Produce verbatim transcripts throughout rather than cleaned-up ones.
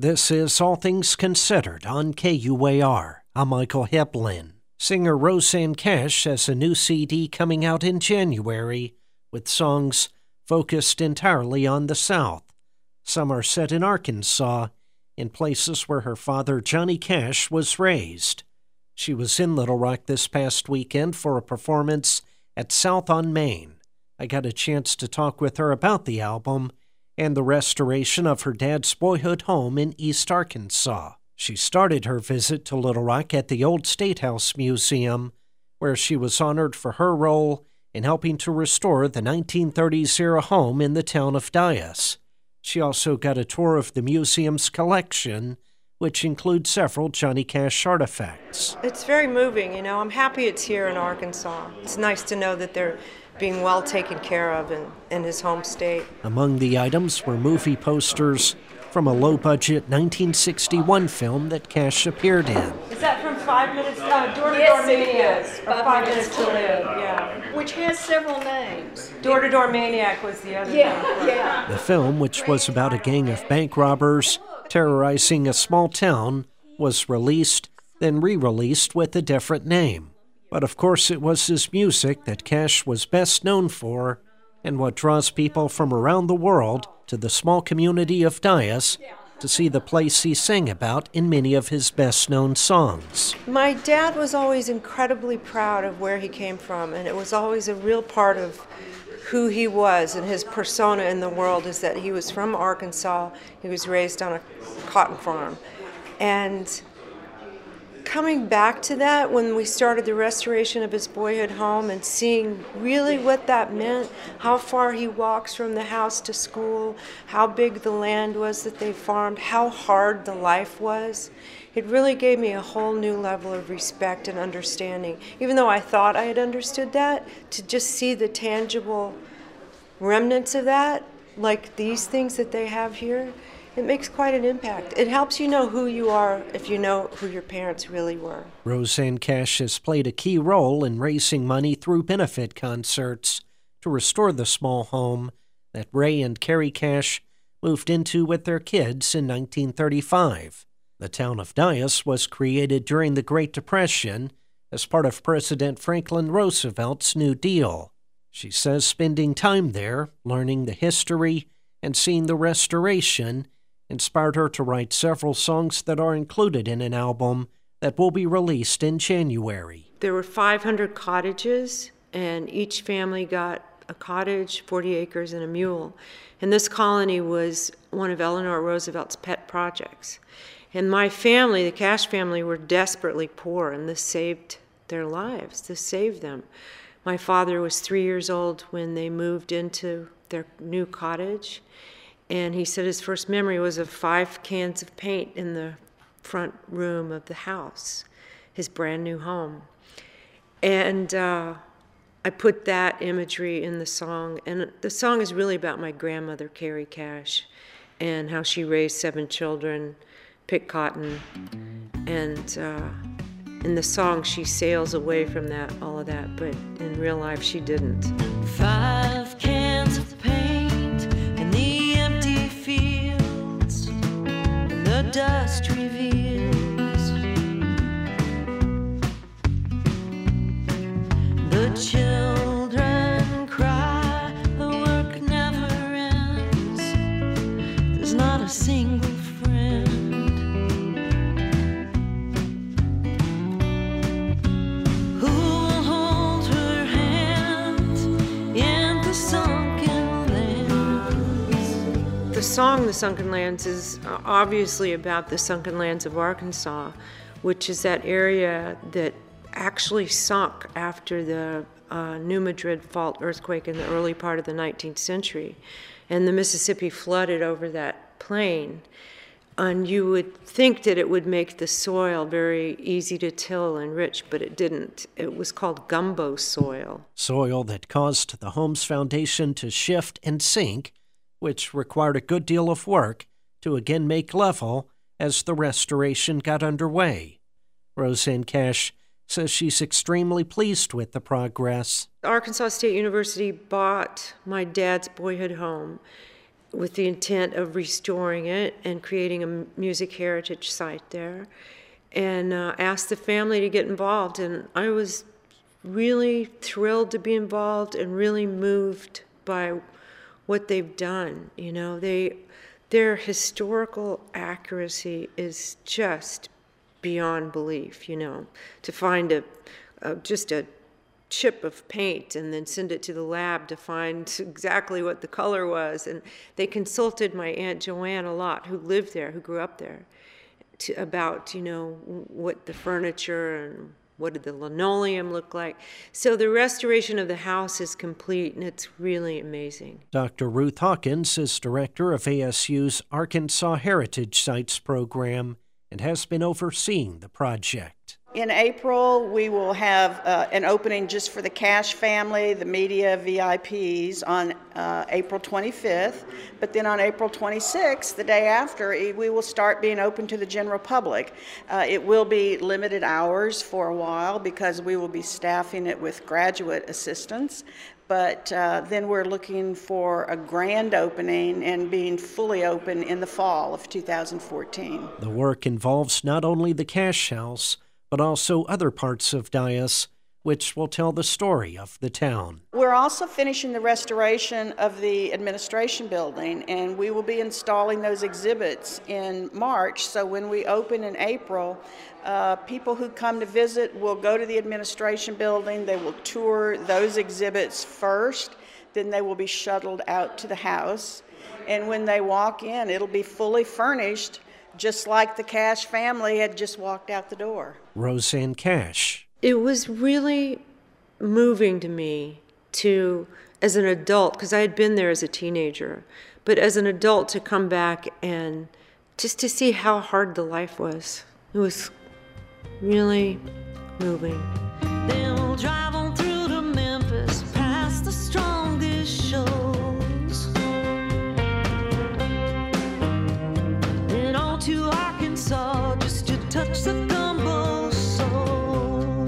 This is All Things Considered on K U A R. I'm Michael Heplin. Singer Rosanne Cash has a new C D coming out in January with songs focused entirely on the South. Some are set in Arkansas, in places where her father, Johnny Cash, was raised. She was in Little Rock this past weekend for a performance at South on Main. I got a chance to talk with her about the album and the restoration of her dad's boyhood home in East Arkansas. She started her visit to Little Rock at the Old State House Museum, where she was honored for her role in helping to restore the nineteen thirties-era home in the town of Dyess. She also got a tour of the museum's collection, which includes several Johnny Cash artifacts. It's very moving, you know. I'm happy it's here in Arkansas. It's nice to know that they're being well taken care of in, in his home state. Among the items were movie posters from a low-budget nineteen sixty-one film that Cash appeared in. Is that from Five Minutes, uh, Door to Yes, Door Maniac? it is. Or Five Five Minutes Minutes to Live, yeah. Which has several names. Door to Door Maniac was the other Yeah, one. yeah. The film, which was about a gang of bank robbers terrorizing a small town, was released, then re-released with a different name. But of course it was his music that Cash was best known for, and what draws people from around the world to the small community of Dyess to see the place he sang about in many of his best-known songs. My dad was always incredibly proud of where he came from, and it was always a real part of who he was and his persona in the world is that he was from Arkansas. He was raised on a cotton farm. And coming back to that when we started the restoration of his boyhood home and seeing really what that meant, how far he walks from the house to school, how big the land was that they farmed, how hard the life was, it really gave me a whole new level of respect and understanding. Even though I thought I had understood that, to just see the tangible remnants of that, like these things that they have here, it makes quite an impact. It helps you know who you are if you know who your parents really were. Rosanne Cash has played a key role in raising money through benefit concerts to restore the small home that Ray and Carrie Cash moved into with their kids in nineteen thirty-five. The town of Dyess was created during the Great Depression as part of President Franklin Roosevelt's New Deal. She says spending time there, learning the history, and seeing the restoration inspired her to write several songs that are included in an album that will be released in January. There were five hundred cottages, and each family got a cottage, forty acres, and a mule. And this colony was one of Eleanor Roosevelt's pet projects. And my family, the Cash family, were desperately poor, and this saved their lives. This saved them. My father was three years old when they moved into their new cottage. And he said his first memory was of five cans of paint in the front room of the house, his brand new home. And uh, I put that imagery in the song. And the song is really about my grandmother, Carrie Cash, and how she raised seven children, picked cotton. And uh, in the song, she sails away from that, all of that, but in real life, she didn't. Five cans of paint in the empty fields, and the dust reveals the children cry, the work never ends, there's not a single friend. Who will hold her hand in the sunken lands? The song, The Sunken Lands, is obviously about the sunken lands of Arkansas, which is that area that actually sunk after the uh, New Madrid Fault earthquake in the early part of the nineteenth century. And the Mississippi flooded over that plain. And you would think that it would make the soil very easy to till and rich, but it didn't. It was called gumbo soil. Soil that caused the home's foundation to shift and sink, which required a good deal of work to again make level as the restoration got underway. Rosanne Cash says she's extremely pleased with the progress. Arkansas State University bought my dad's boyhood home with the intent of restoring it and creating a music heritage site there, and uh, asked the family to get involved. And I was really thrilled to be involved and really moved by what they've done. You know, they, their historical accuracy is just beyond belief, you know, to find a, a just a chip of paint and then send it to the lab to find exactly what the color was. And they consulted my Aunt Joanne a lot, who lived there, who grew up there, to, about, you know, what the furniture and what did the linoleum look like. So the restoration of the house is complete, and it's really amazing. Doctor Ruth Hawkins is director of A S U's Arkansas Heritage Sites program and has been overseeing the project. In April, we will have uh, an opening just for the Cash family, the media V I Ps, on uh, April twenty-fifth. But then on April twenty-sixth, the day after, we will start being open to the general public. Uh, it will be limited hours for a while because we will be staffing it with graduate assistants. But uh, then we're looking for a grand opening and being fully open in the fall of two thousand fourteen. The work involves not only the Cash House, but also other parts of Dyess, which will tell the story of the town. We're also finishing the restoration of the administration building, and we will be installing those exhibits in March. So when we open in April, uh, people who come to visit will go to the administration building. They will tour those exhibits first, then they will be shuttled out to the house. And when they walk in, it'll be fully furnished, just like the Cash family had just walked out the door. Rosanne Cash. It was really moving to me to, as an adult, because I had been there as a teenager, but as an adult to come back and just to see how hard the life was. It was really moving. Then we'll drive on through to Memphis, past the strongest shows. Then on to Arkansas, just to touch the gumbo soul.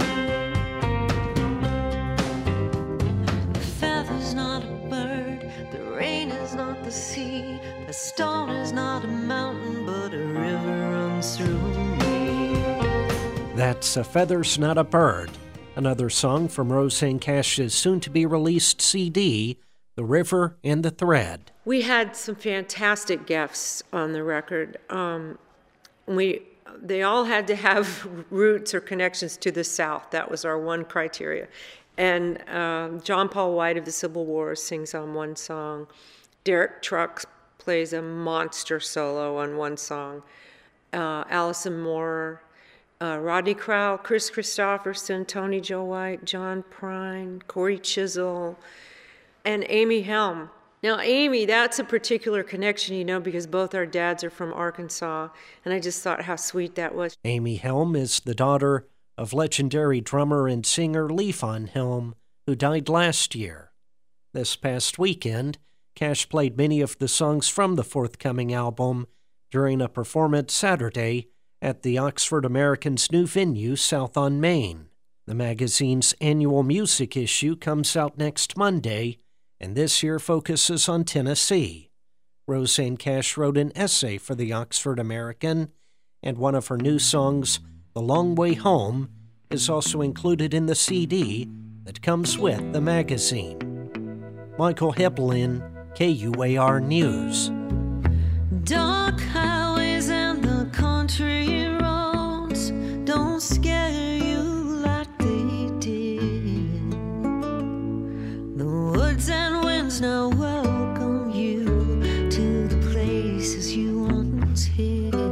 The feather's not a bird, the rain is not the sea, the stone is not a mountain, but a river runs through me. That's A Feather's Not a Bird, another song from Rosanne Cash's soon-to-be-released C D, The River and the Thread. We had some fantastic guests on the record. Um, we, they all had to have roots or connections to the South. That was our one criteria. And um, John Paul White of the Civil War sings on one song. Derek Trucks plays a monster solo on one song. Uh, Allison Moore, uh, Rodney Crowell, Chris Christopherson, Tony Joe White, John Prine, Corey Chisel, and Amy Helm. Now, Amy, that's a particular connection, you know, because both our dads are from Arkansas, and I just thought how sweet that was. Amy Helm is the daughter of legendary drummer and singer Levon Helm, who died last year. This past weekend, Cash played many of the songs from the forthcoming album during a performance Saturday at the Oxford American's new venue south on Main. The magazine's annual music issue comes out next Monday, and this year focuses on Tennessee. Rosanne Cash wrote an essay for the Oxford American, and one of her new songs, The Long Way Home, is also included in the C D that comes with the magazine. Michael Heblin, K U A R News. Dark highways and the country roads don't scare you like they did. The woods and winds now welcome you to the places you once hid.